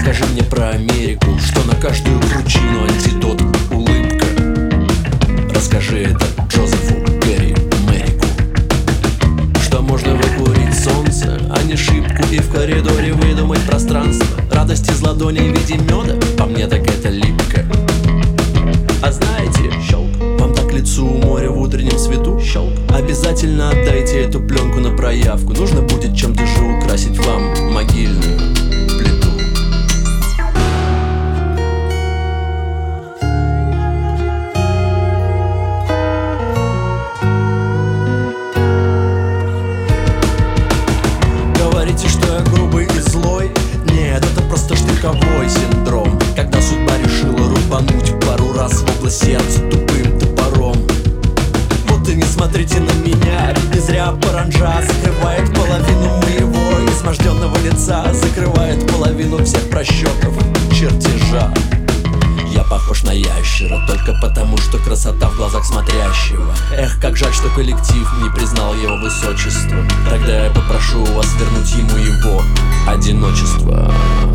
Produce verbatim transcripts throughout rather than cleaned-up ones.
Расскажи мне про Америку, что на каждую причину антидот улыбка. Расскажи это Джозефу Гэри Мэрику, что можно выкурить солнце, а не шибку, и в коридоре выдумать пространство. Радость из ладоней в виде меда, по мне так это липко. А знаете, щелк, вам так к лицу море в утреннем свету, щелк. Обязательно отдайте эту пленку на проявку. Нужно будет чем-то же украсить вам могильную плиту. Говорите, что я грубый и злой? Нет, это просто штыковой синдром, когда судьба решила рубануть пару раз в область сердца тупым топором. Вот и не смотрите на меня, ведь не зря паранджа закрывает половину моего изможденного лица, закрывает половину всех просчетов чертежа. Я похож на ящера только потому, что красота в глазах смотрящего. Эх, как жаль, что коллектив не признал его высочество. Тогда я попрошу вас вернуть ему его одиночество.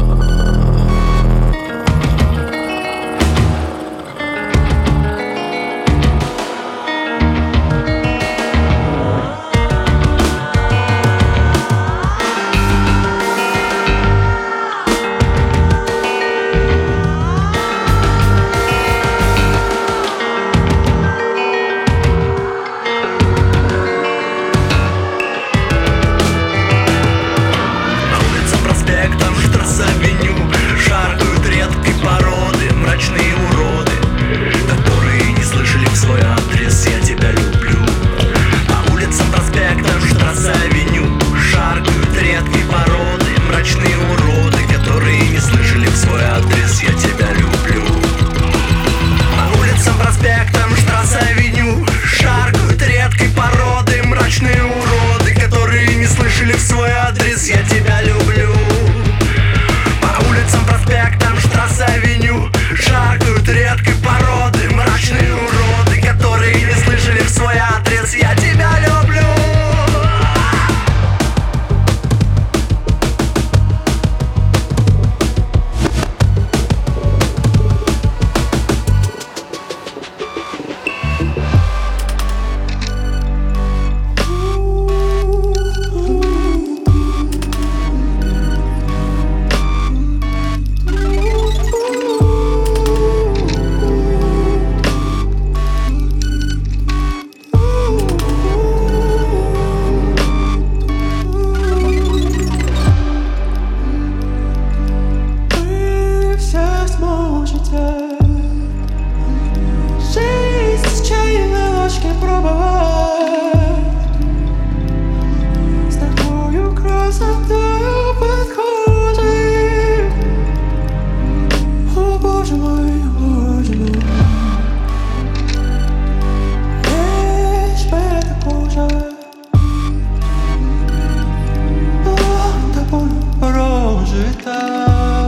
Я тебя люблю. По улицам, проспектам, Штрассе-авеню шаркают редкой породы мрачные уроды, которые не слышали в свой адрес «Я тебя люблю». Жизнь с чайной ложки пробовать, с такою красотою подходит. О боже мой, боже мой, лишь бы эта кожа была тобой прожита.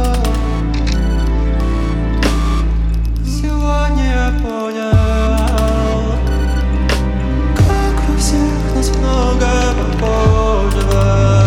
Понял, как во всех нас много похожего.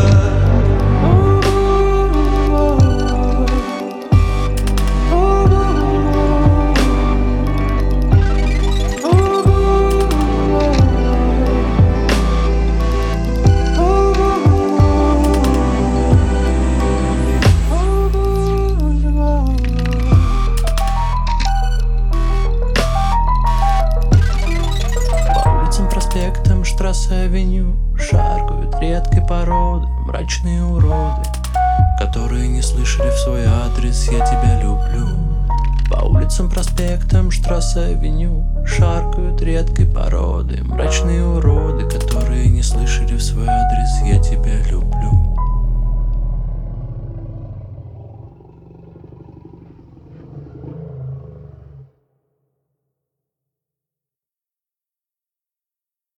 Проспектом Штрассе-авеню шаркают редкой породы мрачные уроды, которые не слышали в свой адрес «Я тебя люблю». По улицам, проспектам Штрассе-авеню шаркают редкой породы мрачные уроды, которые не слышали в свой